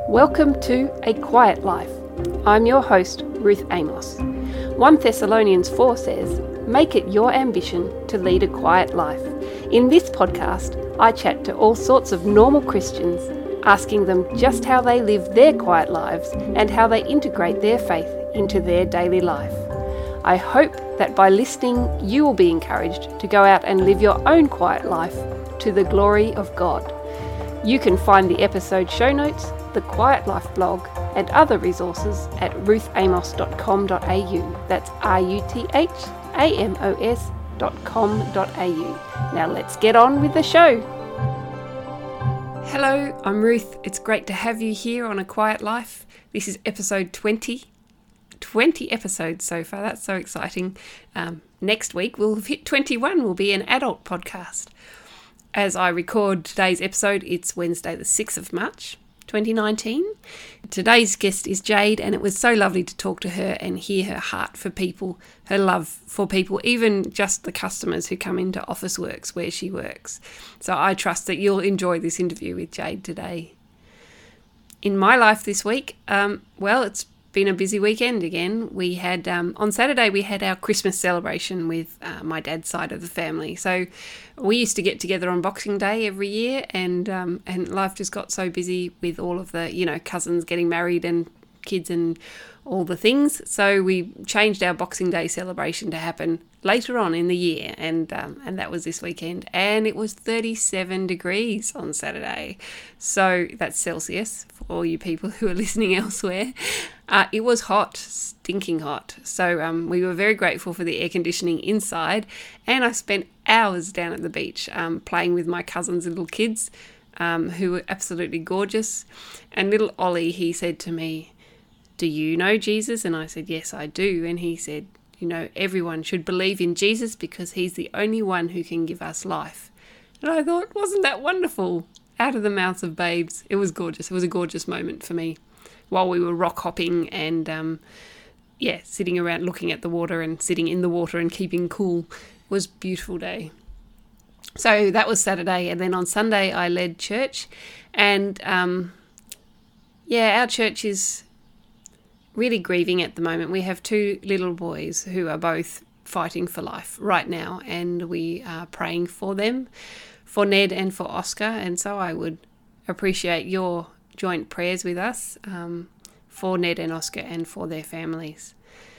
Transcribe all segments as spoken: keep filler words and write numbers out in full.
Welcome to A Quiet Life. I'm your host, Ruth Amos. First Thessalonians four says, "Make it your ambition to lead a quiet life." In this podcast, I chat to all sorts of normal Christians, asking them just how they live their quiet lives and how they integrate their faith into their daily life. I hope that by listening, you will be encouraged to go out and live your own quiet life to the glory of God. You can find the episode show notes, the Quiet Life blog, and other resources at ruth amos dot com dot a u. That's R U T H A M O S dot com dot a u. Now let's get on with the show. Hello, I'm Ruth. It's great to have you here on A Quiet Life. This is episode twenty. twenty episodes so far. That's so exciting. Um, next week we'll hit twenty-one. We'll be an adult podcast. As I record today's episode, it's Wednesday the sixth of March, twenty nineteen. Today's guest is Jade, and it was so lovely to talk to her and hear her heart for people, her love for people, even just the customers who come into Officeworks where she works. So I trust that you'll enjoy this interview with Jade today. In my life this week, um, well, it's been a busy weekend again. We had um, on Saturday we had our Christmas celebration with uh, my dad's side of the family. So we used to get together on Boxing Day every year, and um, and life just got so busy with all of the you know cousins getting married and kids and all the things. So we changed our Boxing Day celebration to happen later on in the year, and um, and that was this weekend. And it was thirty-seven degrees on Saturday, so that's Celsius for all you people who are listening elsewhere. Uh, it was hot, stinking hot. So um, we were very grateful for the air conditioning inside, and I spent hours down at the beach um, playing with my cousins' little kids, um, who were absolutely gorgeous. And little Ollie, he said to me, "Do you know Jesus?" And I said, "Yes, I do." And he said, "You know, everyone should believe in Jesus because he's the only one who can give us life." And I thought, wasn't that wonderful? Out of the mouths of babes. It was gorgeous. It was a gorgeous moment for me while we were rock hopping and, um, yeah, sitting around looking at the water and sitting in the water and keeping cool. It was a beautiful day. So that was Saturday. And then on Sunday, I led church. And, um, yeah, our church is really grieving at the moment. We have two little boys who are both fighting for life right now, and we are praying for them, for Ned and for Oscar. And so I would appreciate your joint prayers with us um, for Ned and Oscar and for their families.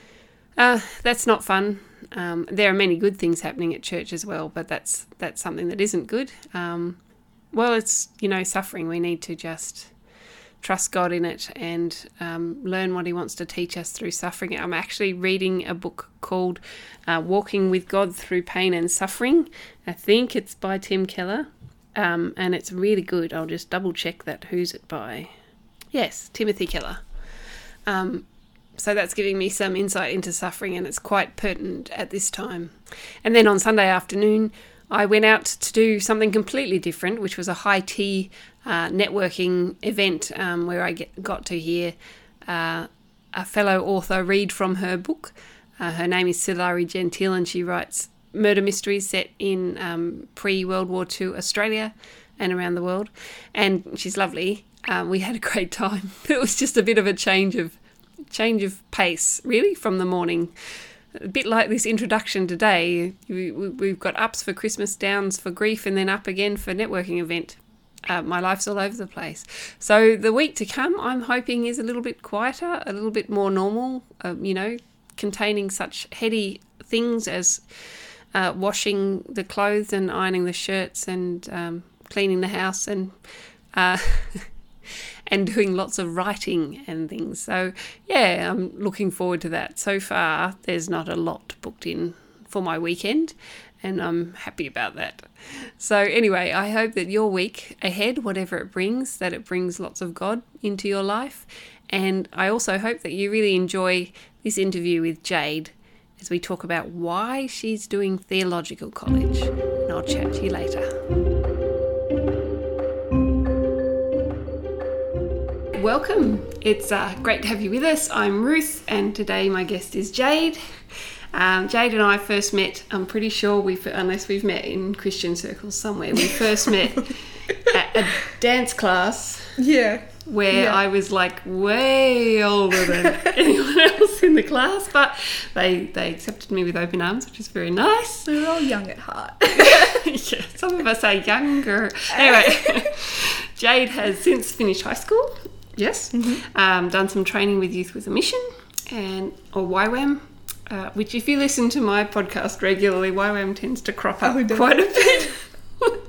Uh, that's not fun. Um, there are many good things happening at church as well, but that's that's something that isn't good. Um, well, it's, you know, suffering. We need to just trust God in it and um, learn what he wants to teach us through suffering. I'm actually reading a book called uh, Walking with God Through Pain and Suffering. I think it's by Tim Keller, um, and it's really good. I'll just double check that. Who's it by? Yes, Timothy Keller. Um, so that's giving me some insight into suffering, and it's quite pertinent at this time. And then on Sunday afternoon, I went out to do something completely different, which was a high tea uh, networking event um, where I get, got to hear uh, a fellow author read from her book. Uh, her name is Silari Gentile, and she writes murder mysteries set in um, pre-World War Two Australia and around the world. And she's lovely. Uh, we had a great time. It was just a bit of a change of change of pace, really, from the morning. A bit like this introduction today. We, we, we've got ups for Christmas, downs for grief, and then up again for networking event. Uh, my life's all over the place. So the week to come, I'm hoping, is a little bit quieter, a little bit more normal, uh, you know, containing such heady things as uh, washing the clothes and ironing the shirts and um, cleaning the house and uh, and doing lots of writing and things. So, yeah, I'm looking forward to that. So far, there's not a lot booked in for my weekend, and I'm happy about that. So anyway, I hope that your week ahead, whatever it brings, that it brings lots of God into your life. And I also hope that you really enjoy this interview with Jade as we talk about why she's doing theological college. And I'll chat to you later. Welcome. It's uh, great to have you with us. I'm Ruth, and today my guest is Jade. Um, Jade and I first met, I'm pretty sure, we unless we've met in Christian circles somewhere, we first met at a dance class. Yeah. where Yeah. I was like way older than anyone else in the class, but they they accepted me with open arms, which is very nice. We're all young at heart. Yeah, some of us are younger. Anyway, Jade has since finished high school. Yes, Mm-hmm. um, done some training with Youth with a Mission and or Y WAM. Uh, which, if you listen to my podcast regularly, Y WAM tends to crop up Oh, does quite a it? bit.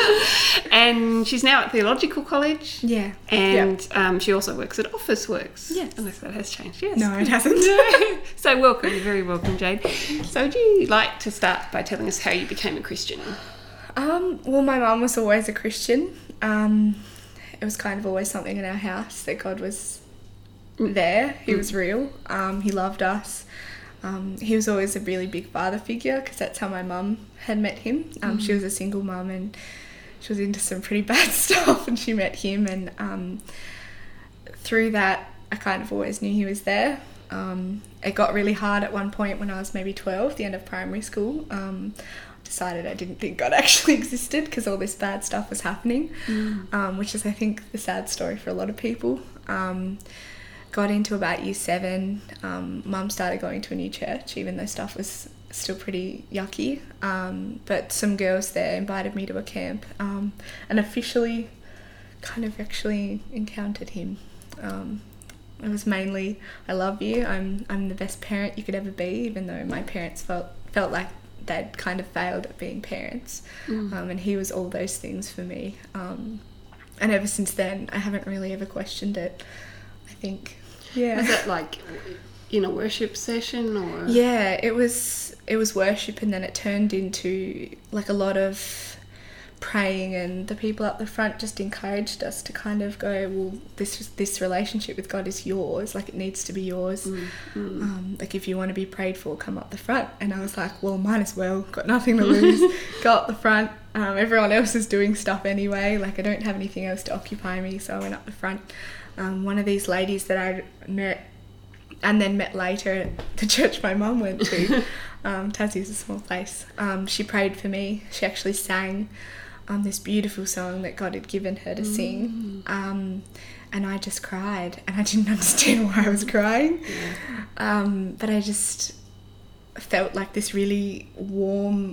And she's now at Theological College. Yeah. And um, she also works at Officeworks. Yes. Unless that has changed. Yes. No, it hasn't. So welcome, you're very welcome, Jade. So would you like to start by telling us how you became a Christian? Um, well, my mum was always a Christian. Um, it was kind of always something in our house that God was there. He was real. Um, he loved us. Um, he was always a really big father figure because that's how my mum had met him. Um, Mm. She was a single mum and she was into some pretty bad stuff, and she met him, and um, through that I kind of always knew he was there. Um, it got really hard at one point when I was maybe twelve, the end of primary school. Um, decided I didn't think God actually existed because all this bad stuff was happening, Mm. um, which is, I think, the sad story for a lot of people. Um, got into about year seven. Um, Mum started going to a new church, even though stuff was still pretty yucky. Um, but some girls there invited me to a camp, um, and officially kind of actually encountered him. Um, it was mainly, I love you, I'm I'm the best parent you could ever be, even though my parents felt felt like they'd kind of failed at being parents. Mm. Um, and he was all those things for me. Um, and ever since then, I haven't really ever questioned it, I think. Yeah. Was that like in a worship session or? Yeah, it was it was worship, and then it turned into like a lot of praying, and the people up the front just encouraged us to kind of go, well, this this relationship with God is yours, like it needs to be yours. Mm, mm. Um, like if you want to be prayed for, come up the front. And I was like, well, might as well, got nothing to lose, go up the front. Um, everyone else is doing stuff anyway, like I don't have anything else to occupy me, so I went up the front. Um, one of these ladies that I met and then met later at the church my mum went to, um, Tassie's a small place, um, she prayed for me. She actually sang um, this beautiful song that God had given her to sing, um, and I just cried, and I didn't understand why I was crying, Yeah. um, but I just felt like this really warm,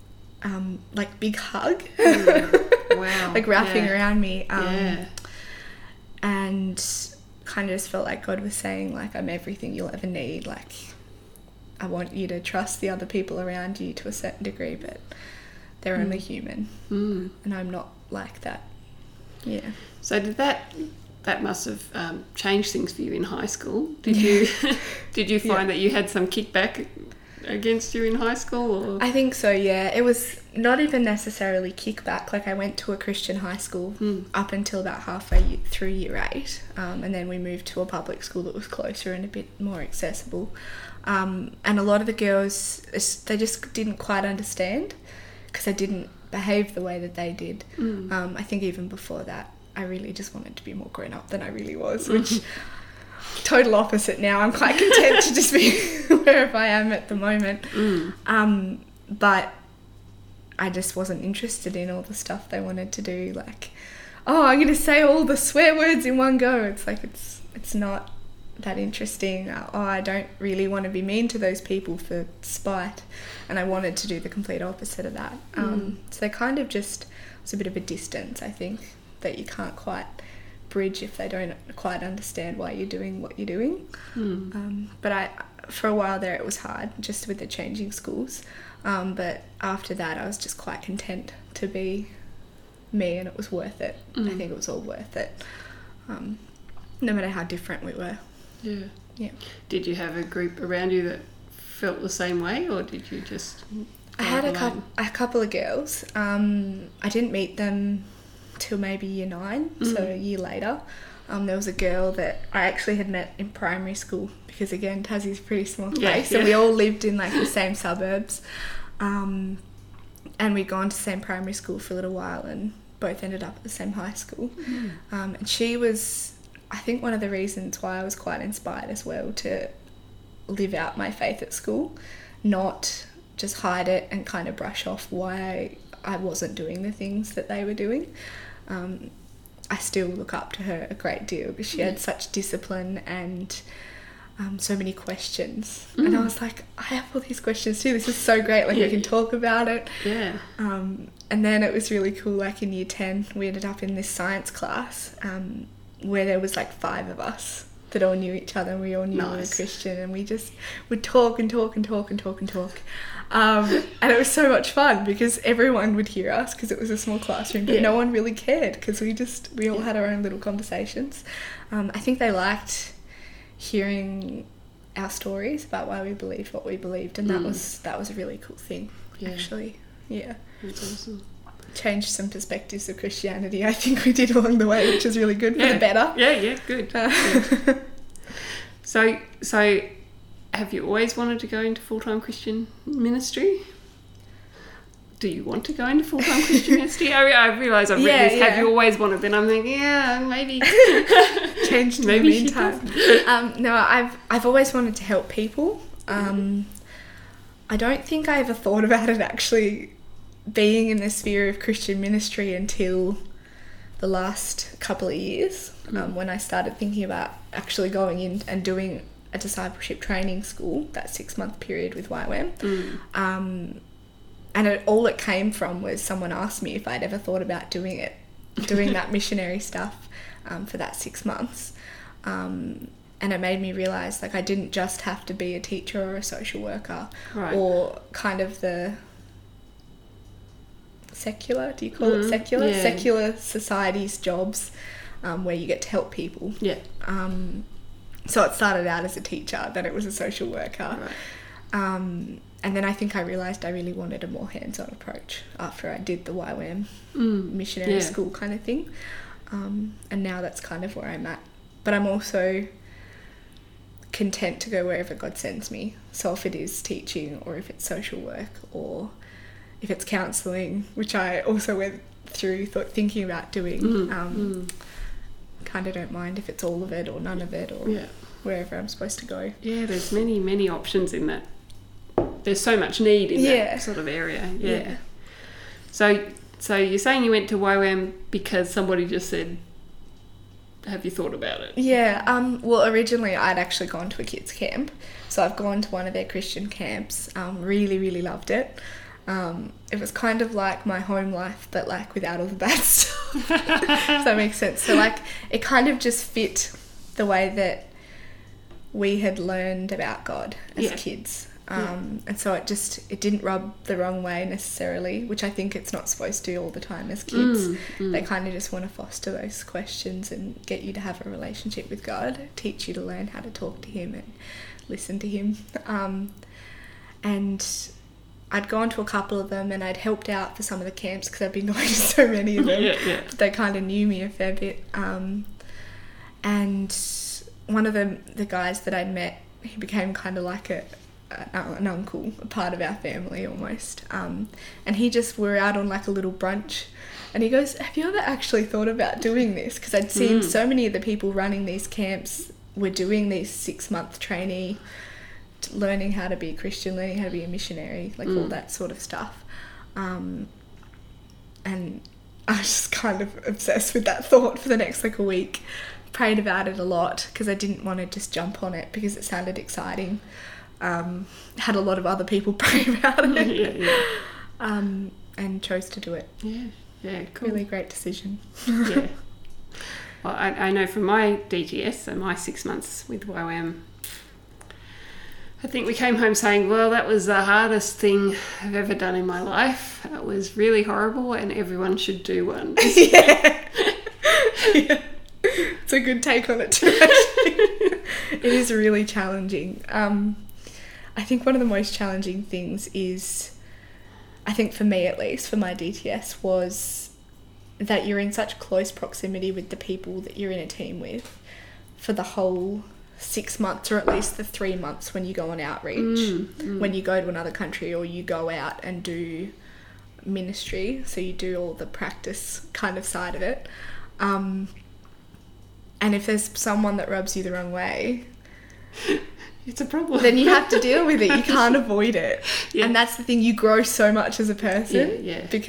um, like big hug, Mm. Wow. like wrapping Yeah. around me. Um, Yeah. and kind of just felt like God was saying, like, I'm everything you'll ever need, like I want you to trust the other people around you to a certain degree, but they're Mm. only human, Mm. and I'm not like that. Yeah. So did that that must have um, changed things for you in high school? Did you did you find Yeah. that you had some kickback against you in high school? Or? I think so, yeah. It was not even necessarily kickback. Like I went to a Christian high school Mm. up until about halfway ye- through year eight, um, and then we moved to a public school that was closer and a bit more accessible. Um, and a lot of the girls, it's- they just didn't quite understand because I didn't behave the way that they did. Mm. Um, I think even before that, I really just wanted to be more grown up than I really was, which total opposite now. I'm quite content to just be wherever I am at the moment. Mm. Um, but I just wasn't interested in all the stuff they wanted to do. Like, oh, I'm going to say all the swear words in one go. It's like, it's it's not that interesting. Oh, I don't really want to be mean to those people for spite. And I wanted to do the complete opposite of that. Um, so they kind of just, it's a bit of a distance, I think, that you can't quite bridge if they don't quite understand why you're doing what you're doing. Mm. Um, but I, for a while there, it was hard just with the changing schools. Um, but after that, I was just quite content to be me, and it was worth it. Mm. I think it was all worth it, um, no matter how different we were. Yeah. Yeah. Did you have a group around you that felt the same way, or did you just? I go had a alone? couple, a couple of girls. Um, I didn't meet them till maybe year nine, so Mm. a year later. Um, there was a girl that I actually had met in primary school because, again, Tassie's a pretty small place, Yeah, so yeah. we all lived in like the same suburbs, um, and we'd gone to the same primary school for a little while, and both ended up at the same high school. Mm. Um, and she was, I think, one of the reasons why I was quite inspired as well to live out my faith at school, not just hide it and kind of brush off why I wasn't doing the things that they were doing. Um, I still look up to her a great deal because she yeah. had such discipline and um, so many questions. Mm. And I was like, I have all these questions too. This is so great. Like, yeah. we can talk about it. Yeah. Um, and then it was really cool. Like in year ten, we ended up in this science class um, where there was like five of us that all knew each other, and we all knew nice. we were Christian, and we just would talk and talk and talk and talk and talk. Um, and it was so much fun because everyone would hear us because it was a small classroom, but yeah. no one really cared because we just, we all yeah. had our own little conversations. Um, I think they liked hearing our stories about why we believed what we believed, and that mm. was, that was a really cool thing, yeah. actually. Yeah. That's awesome. Changed some perspectives of Christianity, I think we did along the way, which is really good for yeah. the better. Yeah, yeah, good. Uh, yeah. So, so have you always wanted to go into full-time Christian ministry? Do you want to go into full-time Christian ministry? I, I realise I've written yeah, this, yeah. have you always wanted? Then I'm thinking, yeah, maybe. Changed in maybe the meantime. um, no, I've I've always wanted to help people. Um, I don't think I ever thought about it actually being in the sphere of Christian ministry until the last couple of years, mm. um, when I started thinking about actually going in and doing a discipleship training school, that six month period with Y WAM. Mm. Um, and it, all it came from was someone asked me if I'd ever thought about doing it, doing that missionary stuff um, for that six months. Um, and it made me realise, like, I didn't just have to be a teacher or a social worker, right. or kind of the secular, do you call mm, it secular? yeah. Secular society's jobs, um, where you get to help people. Yeah. Um, so it started out as a teacher, then it was a social worker. Right. Um, and then I think I realised I really wanted a more hands-on approach after I did the Y WAM mm, missionary yeah. school kind of thing. Um, and now that's kind of where I'm at. But I'm also content to go wherever God sends me. So if it is teaching, or if it's social work, or if it's counselling, which I also went through thought, thinking about doing, mm, um, mm. kind of don't mind if it's all of it or none of it, or yeah. wherever I'm supposed to go. Yeah, there's many, many options in that. There's so much need in Yeah. that sort of area. Yeah. Yeah. So, so you're saying you went to Y WAM because somebody just said, have you thought about it? Yeah, um, well, originally I'd actually gone to a kids' camp. So I've gone to one of their Christian camps, um, really, really loved it. Um, it was kind of like my home life, but like without all the bad stuff. Does that make sense? So like, it kind of just fit the way that we had learned about God as yeah. kids. Um, and so it just, it didn't rub the wrong way necessarily, which I think it's not supposed to all the time as kids. Mm, mm. They kind of just want to foster those questions and get you to have a relationship with God, teach you to learn how to talk to him and listen to him. Um, and I'd gone to a couple of them, and I'd helped out for some of the camps because I've been going to so many of them. yeah, yeah. They kind of knew me a fair bit. Um, and one of them, the guys that I'd met, he became kind of like a, a an uncle, a part of our family almost. Um, and he just, we were out on like a little brunch, and he goes, have you ever actually thought about doing this? Because I'd seen Mm. so many of the people running these camps were doing these six month trainee, learning how to be a Christian, learning how to be a missionary, like Mm. all that sort of stuff. Um, and I was just kind of obsessed with that thought for the next like a week. Prayed about it a lot because I didn't want to just jump on it because it sounded exciting. Um, had a lot of other people pray about it. yeah, yeah. Um, and chose to do it. Yeah, yeah, cool. Really great decision. yeah. Well, I, I know from my D T S, so my six months with Y WAM, I think we came home saying, well, that was the hardest thing I've ever done in my life. It was really horrible, and everyone should do one. yeah. yeah. It's a good take on it too, actually. It is really challenging. Um, I think one of the most challenging things is, I think for me at least, for my D T S, was that you're in such close proximity with the people that you're in a team with for the whole six months, or at least the three months when you go on outreach, Mm, mm. when you go to another country, or you go out and do ministry, so you do all the practice kind of side of it. Um, and if there's someone that rubs you the wrong way, it's a problem. then you have to deal with it. You can't avoid it. Yeah. And that's the thing, you grow so much as a person Yeah, yeah. because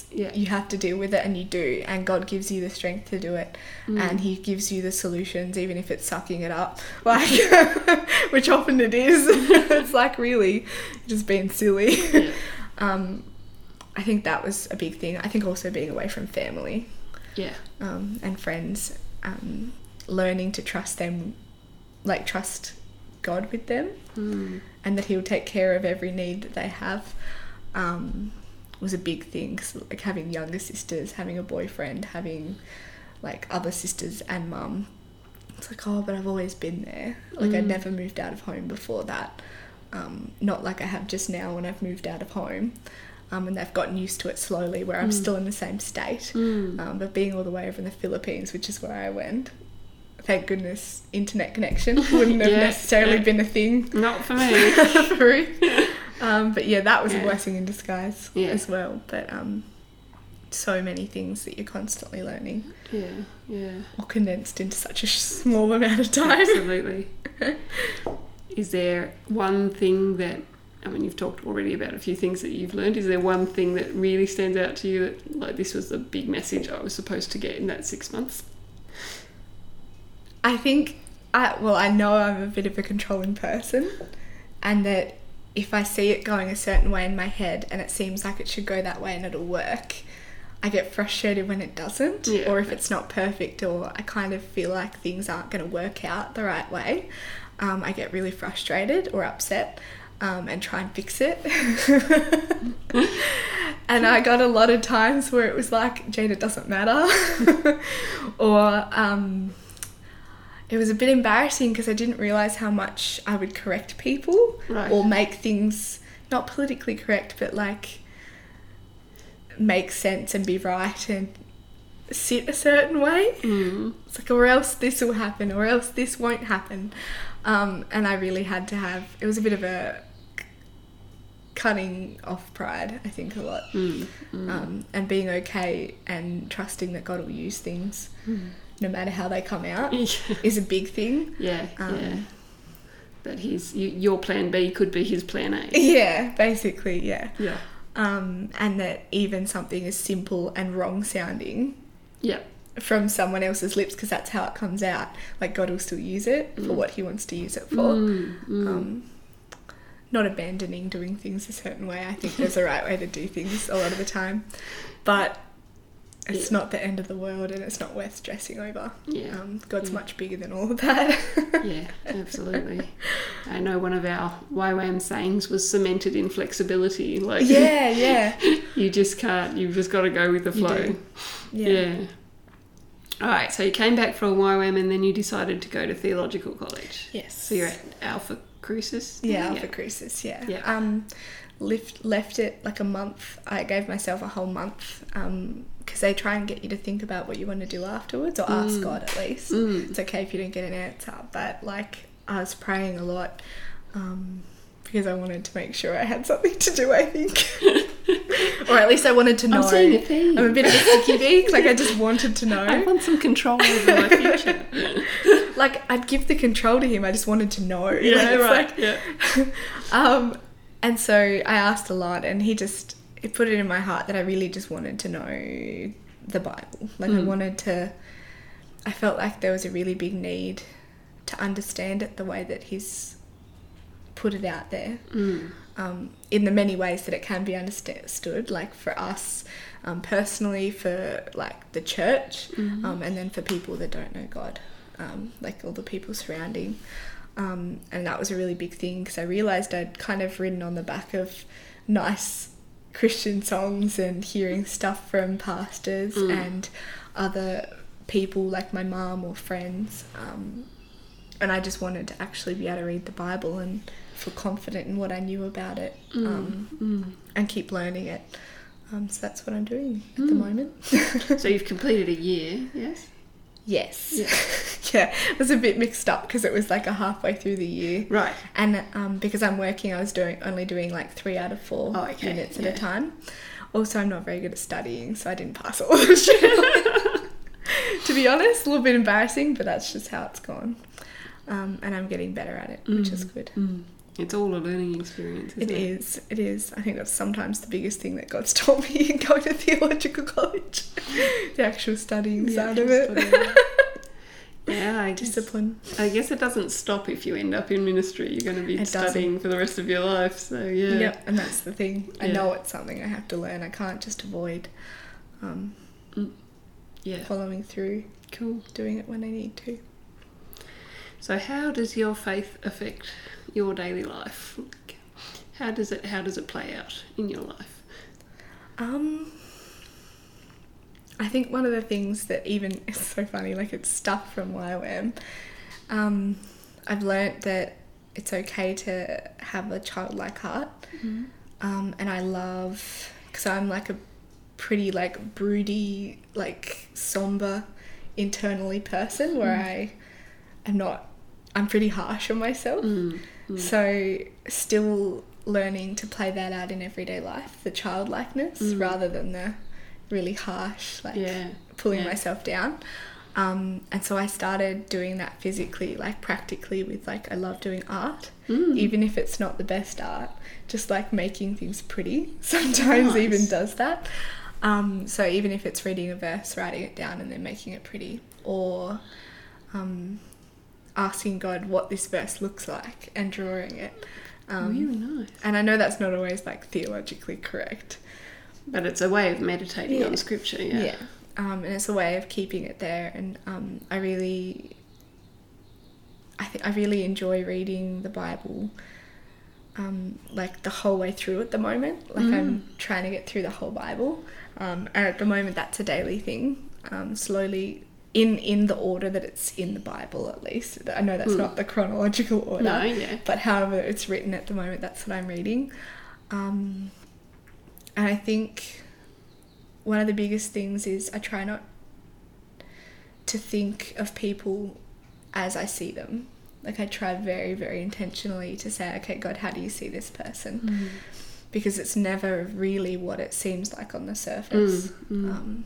Yeah. you have to deal with it, and you do, and God gives you the strength to do it, Mm. and he gives you the solutions, even if it's sucking it up, like which often it is. It's like really just being silly. Yeah. um I think that was a big thing. I think also being away from family Yeah. um and friends, um learning to trust them, like trust God with them, Mm. and that he'll take care of every need that they have, um, was a big thing. 'Cause, like, having younger sisters, having a boyfriend, having, like, other sisters and mum. It's like, oh, but I've always been there. Like, Mm. I'd never moved out of home before that. Um, not like I have just now when I've moved out of home. Um, and they've gotten used to it slowly, where I'm Mm. still in the same state. Mm. Um, but being all the way over in the Philippines, which is where I went, thank goodness, internet connection wouldn't have Yeah, necessarily yeah. been a thing. Not for me. For Ruth. Um, but yeah, that was Yeah. a blessing in disguise Yeah. as well. But um, so many things that you're constantly learning, Yeah. Yeah. all condensed into such a sh- small amount of time. Absolutely. Is there one thing that, I mean, you've talked already about a few things that you've learned. Is there one thing that really stands out to you that, like, this was the big message I was supposed to get in that six months? I think, I well, I know I'm a bit of a controlling person, and that if I see it going a certain way in my head and it seems like it should go that way and it'll work, I get frustrated when it doesn't, Yeah. or if it's not perfect, or I kind of feel like things aren't going to work out the right way. Um, I get really frustrated or upset, um, and try and fix it. And I got a lot of times where it was like, Jade, it doesn't matter. Or um, it was a bit embarrassing because I didn't realise how much I would correct people, Right. or make things not politically correct, but like make sense and be right and sit a certain way. Mm. It's like, or else this will happen, or else this won't happen. Um, and I really had to have, it was a bit of a cutting off pride, I think, a lot. Mm. Mm. Um, and being okay and trusting that God will use things, Mm. no matter how they come out, Yeah. is a big thing. Yeah. Um, Yeah. That his you, your plan B could be his plan A. Yeah, basically, yeah. Yeah. Um, and that even something as simple and wrong sounding Yeah. from someone else's lips, because that's how it comes out, like God will still use it for Mm. what he wants to use it for. Mm. Mm. Um, not abandoning doing things a certain way. I think there's a right way to do things a lot of the time, but it's Yeah. not the end of the world, and it's not worth stressing over. Yeah. Um, God's Yeah. much bigger than all of that. Yeah, absolutely. I know one of our Y WAM sayings was cemented in flexibility. Like, Yeah, yeah. you just can't, you've just got to go with the You flow. do. Yeah. Yeah. All right, so you came back from Y WAM and then you decided to go to theological college. Yes. So you're at Alpha Crucis? Yeah, Alpha Crucis, yeah. Yeah. Um, left, left it like a month. I gave myself a whole month, um, because they try and get you to think about what you want to do afterwards, or ask Mm. God at least. Mm. It's okay if you don't get an answer, but like I was praying a lot, um, because I wanted to make sure I had something to do, I think. Or at least I wanted to know. I'm seeing a theme. I'm a bit of a sticky beak, like I just wanted to know. I want some control over my future. Like I'd give the control to him, I just wanted to know. Yeah, you know, it's right, like- yeah. um, and so I asked a lot, and he just it put it in my heart that I really just wanted to know the Bible. Like I Mm. wanted to. I felt like there was a really big need to understand it the way that he's put it out there, Mm. um, in the many ways that it can be understood. Like for us, um, personally, for like the church, Mhm. um, and then for people that don't know God, um, like all the people surrounding. Um, and that was a really big thing, because I realised I'd kind of ridden on the back of nice Christian songs and hearing stuff from pastors Mm. and other people like my mum or friends. Um, and I just wanted to actually be able to read the Bible and feel confident in what I knew about it, Mm. um, Mm. and keep learning it. Um, so that's what I'm doing at the Mm. moment. So you've completed a year, yes? Yes. Yeah. Yeah, it was a bit mixed up because it was like a halfway through the year. Right. And um, because I'm working, I was doing only doing like three out of four Oh, okay. units at Yeah. a time. Also, I'm not very good at studying, so I didn't pass all of the shit. To be honest, a little bit embarrassing, but that's just how it's gone. Um, and I'm getting better at it, which is Mm. good. Mm. It's all a learning experience, isn't It it? is. It is. I think that's sometimes the biggest thing that God's taught me in going to theological college. The actual studying The side actual of it. studying. Yeah, I guess, Discipline. I guess it doesn't stop if you end up in ministry. You're going to be It studying doesn't. for the rest of your life. So, yeah. Yep, and that's the thing. I Yeah. know it's something I have to learn. I can't just avoid um, Yeah, following through, cool. doing it when I need to. So how does your faith affect your daily life? How does it how does it play out in your life? Um, I think one of the things that even, it's so funny, like it's stuff from Y O M. Um, I've learnt that it's okay to have a childlike heart. Mm-hmm. Um, and I love, because I'm like a pretty like broody, like somber, internally person where Mm. I am not, I'm pretty harsh on myself. Mm. Mm. So still learning to play that out in everyday life, the childlikeness, Mm. rather than the really harsh, like Yeah. pulling Yeah. myself down. Um, and so I started doing that physically, like practically with like, I love doing art, Mm. even if it's not the best art, just like making things pretty sometimes Nice. even does that. Um, so even if it's reading a verse, writing it down and then making it pretty, or um, asking God what this verse looks like and drawing it. Um, Really nice. And I know that's not always like theologically correct. But it's a way of meditating Yeah. on scripture, yeah. Yeah. Um, and it's a way of keeping it there. And um, I really, I think I really enjoy reading the Bible, um, like the whole way through at the moment. Like Mm. I'm trying to get through the whole Bible. Um, and at the moment that's a daily thing. Um, slowly in, in the order that it's in the Bible, at least. I know that's Mm. not the chronological order. No, yeah. But however it's written at the moment, that's what I'm reading. Um, and I think one of the biggest things is I try not to think of people as I see them. Like I try very, very intentionally to say, okay, God, how do you see this person? Mm. Because it's never really what it seems like on the surface. Mm, mm. Um,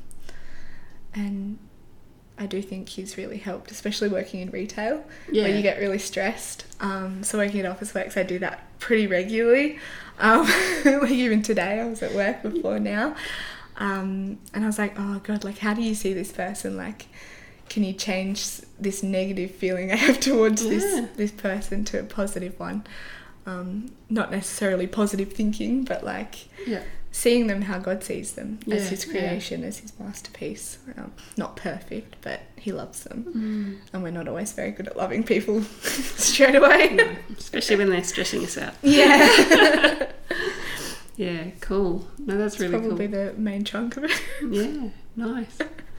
and I do think he's really helped, especially working in retail, Yeah. where you get really stressed. Um, so working at Officeworks, I do that pretty regularly. Um, like even today, I was at work before now. Um, and I was like, oh God, like how do you see this person? Like, can you change this negative feeling I have towards Yeah. this, this person to a positive one? Um, not necessarily positive thinking, but like Yeah. seeing them how God sees them, Yeah, as his yeah. creation, as his masterpiece. Um, not perfect, but he loves them. Mm. And we're not always very good at loving people straight away. No, especially when they're stressing us out. Yeah. Yeah, cool. No, that's really Probably cool. the main chunk of it. Yeah, nice.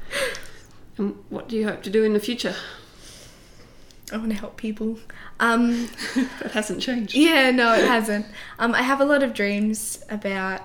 And what do you hope to do in the future? I want to help people. Um, That hasn't changed. yeah, no, it hasn't. Um, I have a lot of dreams about,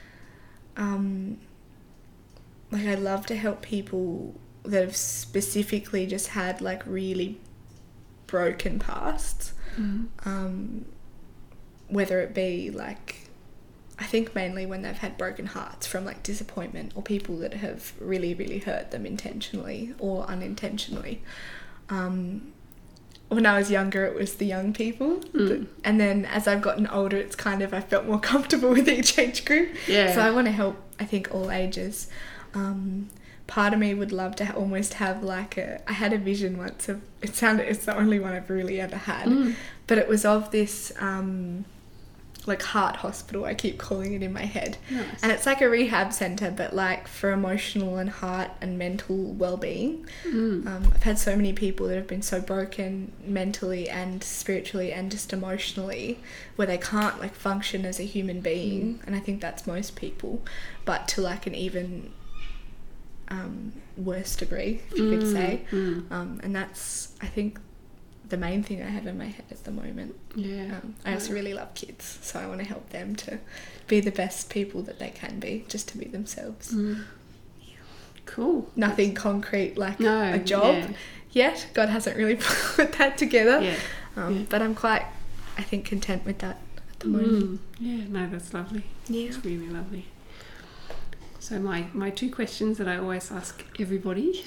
um, like I love to help people that have specifically just had like really broken pasts. Mm. Um, whether it be like, I think mainly when they've had broken hearts from like disappointment or people that have really, really hurt them intentionally or unintentionally. Um, when I was younger, it was the young people. Mm. And then as I've gotten older, it's kind of, I felt more comfortable with each age group. Yeah. So I want to help, I think, all ages. Um, part of me would love to ha- almost have like a, I had a vision once of, it sounded, it's the only one I've really ever had, Mm. but it was of this, um, like heart hospital, I keep calling it in my head. Nice. And it's like a rehab centre, but like for emotional and heart and mental well-being. Mm. Um, I've had so many people that have been so broken mentally and spiritually and just emotionally where they can't like function as a human being. Mm. And I think that's most people, but to like an even um, worse degree, if you could Mm, say. mm. Um, and that's, I think, the main thing I have in my head at the moment. Yeah. Um, I also really love kids, so I want to help them to be the best people that they can be, just to be themselves. Mm. Cool. Nothing concrete like No, a job yeah. yet. God hasn't really put that together. Yeah. Um, yeah. But I'm quite, I think, content with that at the moment. Mm. Yeah, no, that's lovely. Yeah. It's really lovely. So my, my two questions that I always ask everybody.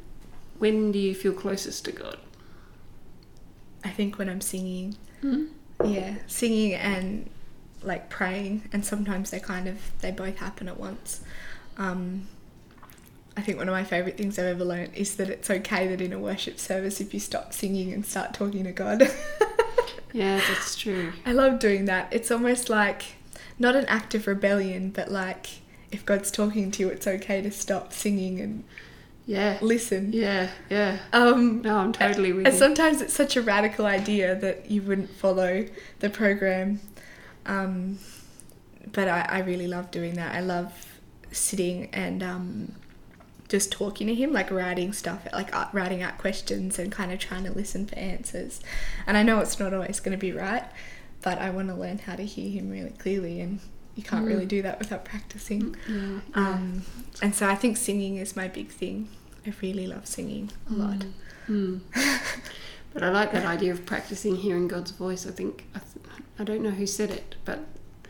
When do you feel closest to God? I think when I'm singing, Mm. yeah, singing and like praying, and sometimes they kind of they both happen at once. Um, I think one of my favourite things I've ever learned is that it's okay that in a worship service, if you stop singing and start talking to God. Yeah, that's true. I love doing that. It's almost like not an act of rebellion, but like if God's talking to you, it's okay to stop singing and yeah, listen. Yeah, yeah. Um, no, I'm totally with and you. sometimes it's such a radical idea that you wouldn't follow the program. Um, but I, I really love doing that. I love sitting and um, just talking to him, like writing stuff, like uh, writing out questions and kind of trying to listen for answers. And I know it's not always going to be right, but I want to learn how to hear him really clearly, and you can't mm. really do that without practicing. Yeah, yeah. Um, and so I think singing is my big thing. I really love singing a lot. Mm. Mm. But I like that idea of practicing hearing God's voice. I think, I, th- I don't know who said it, but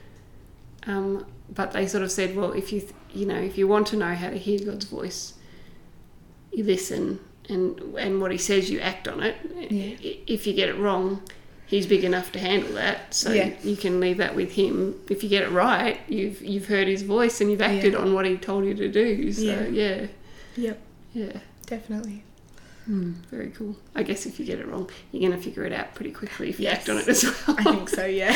um, but they sort of said, well, if you, th- you know, if you want to know how to hear God's voice, you listen, and and what he says, you act on it. Yeah. If you get it wrong, he's big enough to handle that, so yeah. you can leave that with him. If you get it right, you've you've heard his voice and you've acted yeah. on what he told you to do. So yeah, yeah, yep, yeah, definitely. Mm, very cool. I guess if you get it wrong, you're going to figure it out pretty quickly if you yes. act on it as well. I think so, yeah.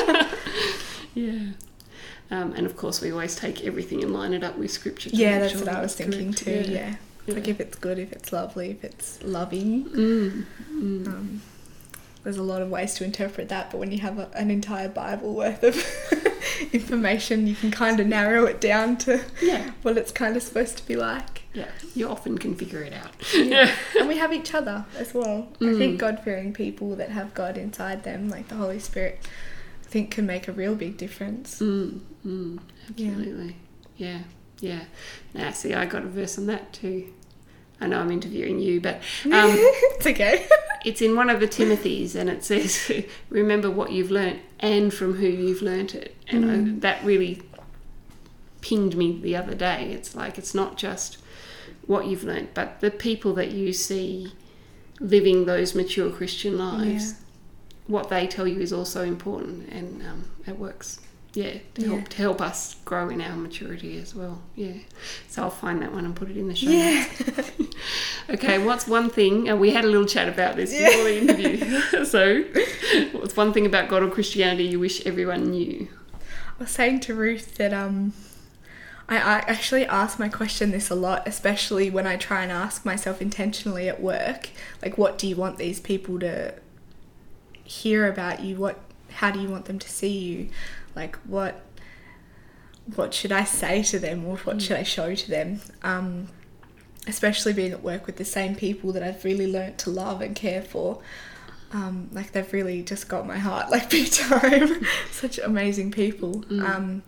yeah. Um, and of course, we always take everything and line it up with scripture. To yeah, make that's sure what I was thinking correct. too, yeah. yeah. yeah. Like if it's good, if it's lovely, if it's loving. Mm, mm. Um, there's a lot of ways to interpret that, but when you have a, an entire Bible worth of information, you can kind of narrow it down to yeah. what it's kind of supposed to be like. Yeah, you often can figure it out. Yeah. And we have each other as well. Mm. I think God-fearing people that have God inside them, like the Holy Spirit, I think can make a real big difference. Mm, mm, absolutely. Yeah, yeah. yeah. Now, see, I got a verse on that too. I know I'm interviewing you, but um, it's okay. It's in one of the Timothys, and it says, remember what you've learnt and from who you've learnt it. And mm. I, that really pinged me the other day. It's like, it's not just what you've learnt, but the people that you see living those mature Christian lives, yeah. what they tell you is also important, and um, it works. Yeah, to yeah. help to help us grow in our maturity as well. Yeah, so I'll find that one and put it in the show yeah. notes. Okay, what's one thing? Uh, we had a little chat about this yeah. before the interview. So, what's one thing about God or Christianity you wish everyone knew? I was saying to Ruth that um, I, I actually ask my question this a lot, especially when I try and ask myself intentionally at work, like, what do you want these people to hear about you? What, how do you want them to see you? Like, what what should I say to them, or what mm. should I show to them? Um, especially being at work with the same people that I've really learnt to love and care for. Um, like, they've really just got my heart, like, big time. Such amazing people. Mm. Um,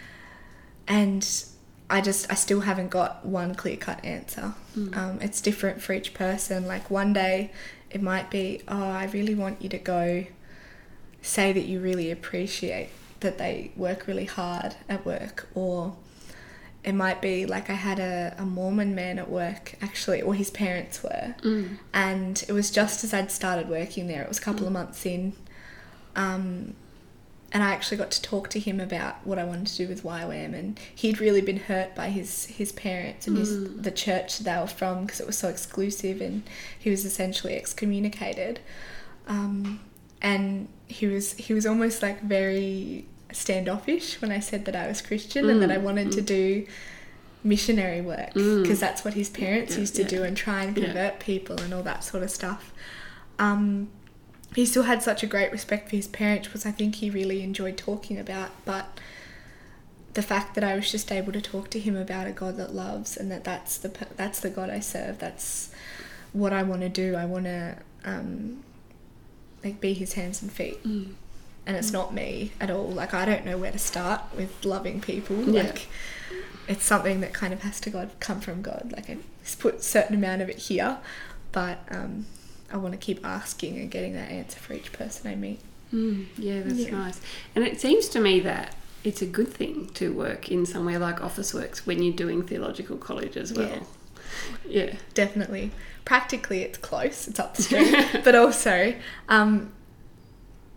and I just, I still haven't got one clear-cut answer. Mm. Um, it's different for each person. Like, one day it might be, oh, I really want you to go say that you really appreciate that they work really hard at work. Or it might be like, I had a, a Mormon man at work, actually, or his parents were, mm. and it was just as I'd started working there. It was a couple mm. of months in, um, and I actually got to talk to him about what I wanted to do with Y WAM, and he'd really been hurt by his, his parents and his mm. the church they were from, because it was so exclusive, and he was essentially excommunicated. Um, and he was he was almost like very standoffish when I said that I was Christian mm. and that I wanted mm. to do missionary work, because mm. that's what his parents yeah, used to yeah. do, and try and convert yeah. people and all that sort of stuff. Um, he still had such a great respect for his parents, which I think he really enjoyed talking about, but the fact that I was just able to talk to him about a God that loves, and that that's the that's the God I serve, that's what I want to do. I want to um, like be his hands and feet. Mm. And it's not me at all. Like, I don't know where to start with loving people. Yeah. Like, it's something that kind of has to God come from God. Like, I put a certain amount of it here, but um, I want to keep asking and getting that answer for each person I meet. Mm, yeah, that's yeah. nice. And it seems to me that it's a good thing to work in somewhere like Officeworks when you're doing theological college as well. Yeah, yeah. Definitely. Practically, it's close. It's up the street. But also, um,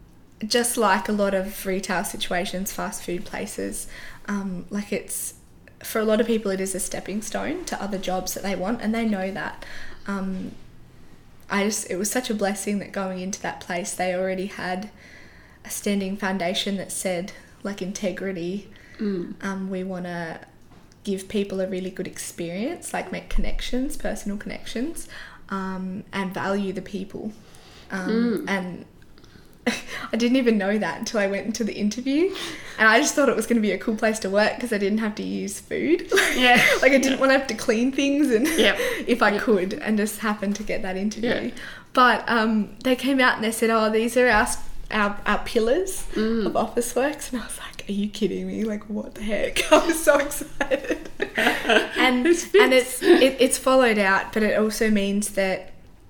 just like a lot of retail situations, fast food places, um, like it's, for a lot of people, it is a stepping stone to other jobs that they want, and they know that. Um, I just, it was such a blessing that going into that place, they already had a standing foundation that said, like, integrity. Mm. Um, we want to give people a really good experience, like make connections, personal connections, um, and value the people. Um, mm. And I didn't even know that until I went into the interview, and I just thought it was going to be a cool place to work because I didn't have to use food. Yeah. Like I didn't want to have to clean things, and yep. if I yep. could, and just happened to get that interview. Yeah. But um, they came out and they said, "Oh, these are our our, our pillars mm. of Officeworks," and I was like, "Are you kidding me? Like, what the heck?" I was so excited. and and it's it, it's followed out, but it also means that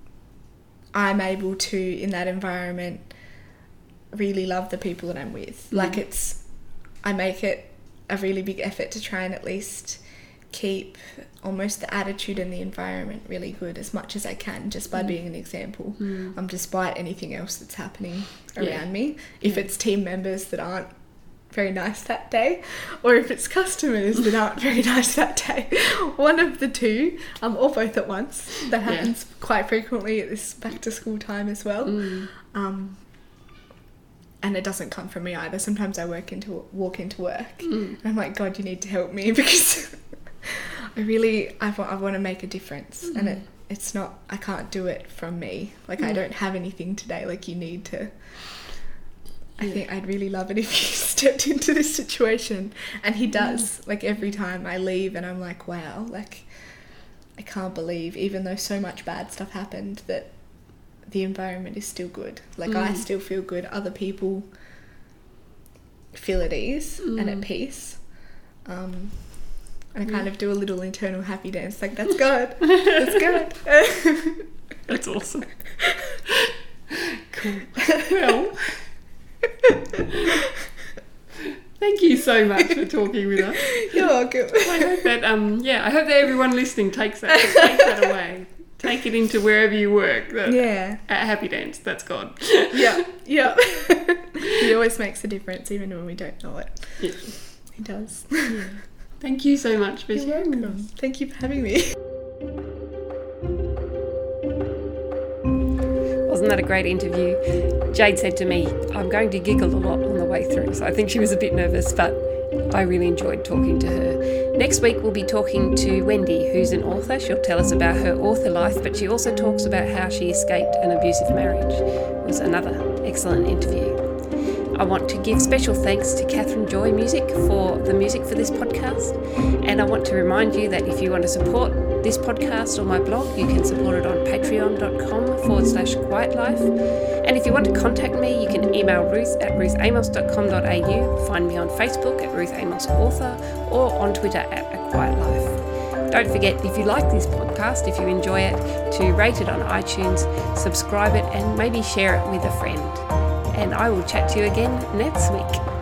I'm able to, in that environment, really love the people that I'm with. Mm. Like it's, I make it a really big effort to try and at least keep almost the attitude and the environment really good as much as I can, just by mm. being an example, mm. um, despite anything else that's happening around yeah. me. If yeah. it's team members that aren't very nice that day, or if it's customers that aren't very nice that day, one of the two, um, or both at once. That happens yeah. quite frequently at this back to school time as well. Mm. Um, and it doesn't come from me either. Sometimes I work into walk into work mm. and I'm like, God, you need to help me because I really, I, I want to make a difference. Mm. And it, it's not, I can't do it from me. Like mm. I don't have anything today. Like you need to, I yeah. think I'd really love it if he stepped into this situation. And he does. Mm. Like every time I leave and I'm like, wow, like I can't believe, even though so much bad stuff happened, that the environment is still good. Like mm. I still feel good. Other people feel at ease mm. and at peace. Um, and I kind yeah. of do a little internal happy dance. Like, that's good. That's good. That's awesome. Cool. Well, thank you so much for talking with us. You're welcome. I hope that, um, yeah, I hope that everyone listening takes that, takes that away. Take it into wherever you work. That, yeah. At Happy Dance, that's God. Yeah, yeah. He always makes a difference, even when we don't know it. Yeah. He does. Yeah. Thank you so much for You're sharing welcome. this. Thank you for having me. Wasn't that a great interview? Jade said to me, I'm going to giggle a lot on the way through, so I think she was a bit nervous, but I really enjoyed talking to her. Next week we'll be talking to Wendy, who's an author. She'll tell us about her author life, but she also talks about how she escaped an abusive marriage. It was another excellent interview. I want to give special thanks to Catherine Joy Music for the music for this podcast, and I want to remind you that if you want to support this podcast or my blog, you can support it on patreon.com forward slash quiet life. And if you want to contact me, you can email ruth at ruth amos dot com dot a u, find me on Facebook at Ruth Amos Author, or on Twitter at A Quiet Life. Don't forget, if you like this podcast, if you enjoy it, to rate it on iTunes, subscribe it, and maybe share it with a friend. And I will chat to you again next week.